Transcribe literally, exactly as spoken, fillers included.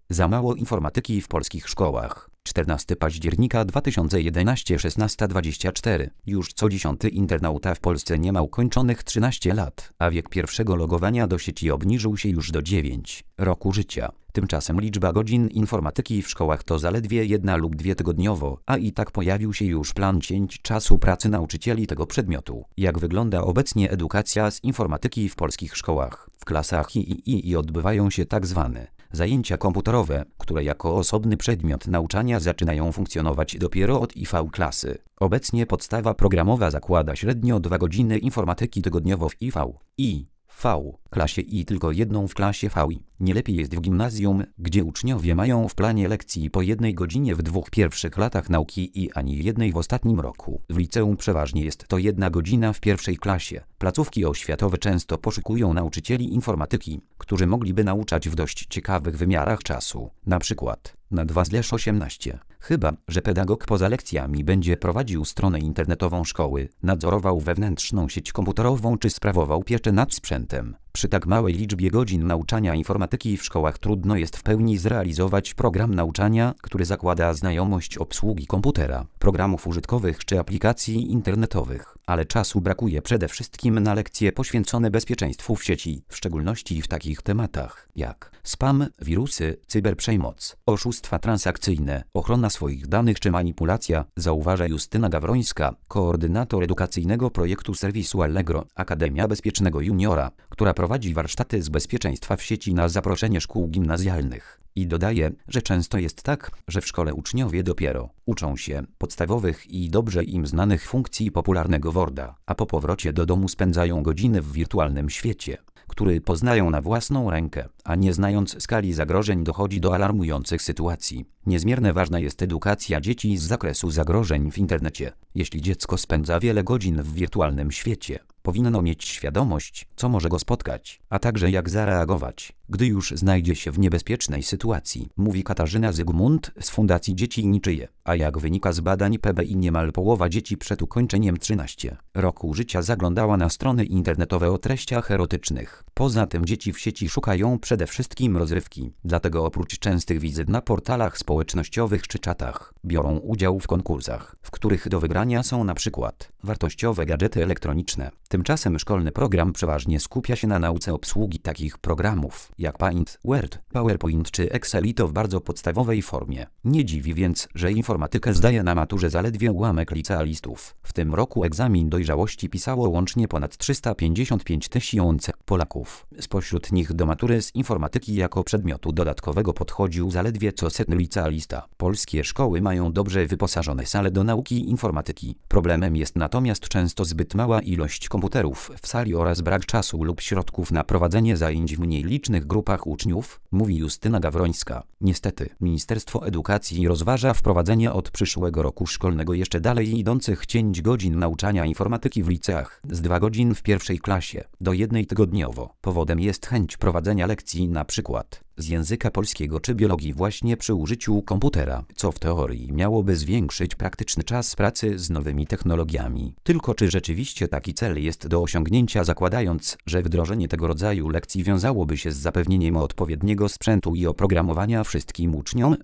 Za mało informatyki w polskich szkołach. czternastego października dwa tysiące jedenastego, szesnasta dwadzieścia cztery. Już co dziesiąty internauta w Polsce nie ma ukończonych trzynaście lat, a wiek pierwszego logowania do sieci obniżył się już do dziewięć roku życia. Tymczasem liczba godzin informatyki w szkołach to zaledwie jedna lub dwie tygodniowo, a i tak pojawił się już plan cięć czasu pracy nauczycieli tego przedmiotu. Jak wygląda obecnie edukacja z informatyki w polskich szkołach? W klasach I I I I odbywają się tak zwane zajęcia komputerowe, które jako osobny przedmiot nauczania zaczynają funkcjonować dopiero od I V klasy. Obecnie podstawa programowa zakłada średnio dwie godziny informatyki tygodniowo w I V I V klasie i tylko jedną w klasie V I. Nie lepiej jest w gimnazjum, gdzie uczniowie mają w planie lekcji po jednej godzinie w dwóch pierwszych latach nauki i ani jednej w ostatnim roku. W liceum przeważnie jest to jedna godzina w pierwszej klasie. Placówki oświatowe często poszukują nauczycieli informatyki, którzy mogliby nauczać w dość ciekawych wymiarach czasu. Na przykład na dwa osiemnaście. Chyba że pedagog poza lekcjami będzie prowadził stronę internetową szkoły, nadzorował wewnętrzną sieć komputerową czy sprawował pieczę nad sprzętem. Przy tak małej liczbie godzin nauczania informatyki w szkołach trudno jest w pełni zrealizować program nauczania, który zakłada znajomość obsługi komputera, programów użytkowych czy aplikacji internetowych. Ale czasu brakuje przede wszystkim na lekcje poświęcone bezpieczeństwu w sieci, w szczególności w takich tematach jak spam, wirusy, cyberprzemoc, oszustwa transakcyjne, ochrona swoich danych czy manipulacja, zauważa Justyna Gawrońska, koordynator edukacyjnego projektu serwisu Allegro, Akademia Bezpiecznego Juniora, która prowadzi warsztaty z bezpieczeństwa w sieci na zaproszenie szkół gimnazjalnych. I dodaje, że często jest tak, że w szkole uczniowie dopiero uczą się podstawowych i dobrze im znanych funkcji popularnego Worda, a po powrocie do domu spędzają godziny w wirtualnym świecie, który poznają na własną rękę, a nie znając skali zagrożeń dochodzi do alarmujących sytuacji. Niezmiernie ważna jest edukacja dzieci z zakresu zagrożeń w internecie. Jeśli dziecko spędza wiele godzin w wirtualnym świecie, powinno mieć świadomość, co może go spotkać, a także jak zareagować, gdy już znajdzie się w niebezpiecznej sytuacji, mówi Katarzyna Zygmunt z Fundacji Dzieci Niczyje. A jak wynika z badań P B I, niemal połowa dzieci przed ukończeniem trzynastego roku życia zaglądała na strony internetowe o treściach erotycznych. Poza tym dzieci w sieci szukają przede wszystkim rozrywki, dlatego oprócz częstych wizyt na portalach społecznościowych czy czatach, biorą udział w konkursach, w których do wygrania są na przykład wartościowe gadżety elektroniczne. Tymczasem szkolny program przeważnie skupia się na nauce obsługi takich programów jak Paint, Word, PowerPoint czy Excel i to w bardzo podstawowej formie. Nie dziwi więc, że informatykę zdaje na maturze zaledwie ułamek licealistów. W tym roku egzamin dojrzałości pisało łącznie ponad trzysta pięćdziesiąt pięć tysięcy Polaków. Spośród nich do matury z informatyki jako przedmiotu dodatkowego podchodził zaledwie co setny licealista. Polskie szkoły mają dobrze wyposażone sale do nauki informatyki. Problemem jest natomiast często zbyt mała ilość komputerów w sali oraz brak czasu lub środków na prowadzenie zajęć w mniej licznych grupach uczniów, mówi Justyna Gawrońska. Niestety, Ministerstwo Edukacji rozważa wprowadzenie od przyszłego roku szkolnego jeszcze dalej idących cięć godzin nauczania informatyki w liceach z dwóch godzin w pierwszej klasie do jednej tygodniowo. Powodem jest chęć prowadzenia lekcji na przykład z języka polskiego czy biologii właśnie przy użyciu komputera, co w teorii miałoby zwiększyć praktyczny czas pracy z nowymi technologiami. Tylko czy rzeczywiście taki cel jest do osiągnięcia, zakładając, że wdrożenie tego rodzaju lekcji wiązałoby się z zapewnieniem odpowiedniego sprzętu i oprogramowania wszystkim uczniom,